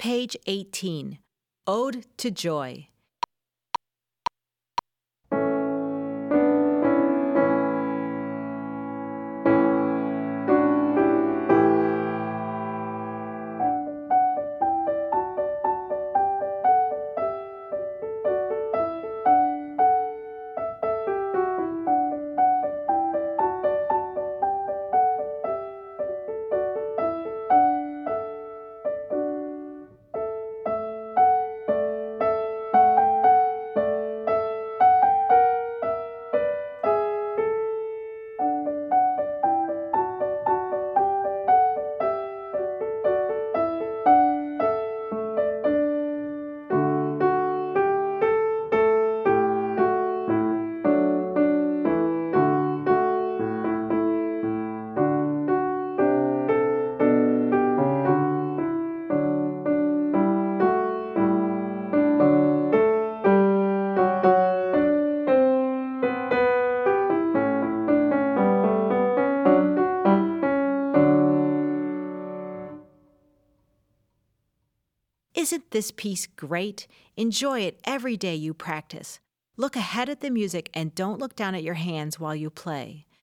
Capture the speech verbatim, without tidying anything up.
Page eighteen, Ode to Joy. Isn't this piece great? Enjoy it every day you practice. Look ahead at the music and don't look down at your hands while you play.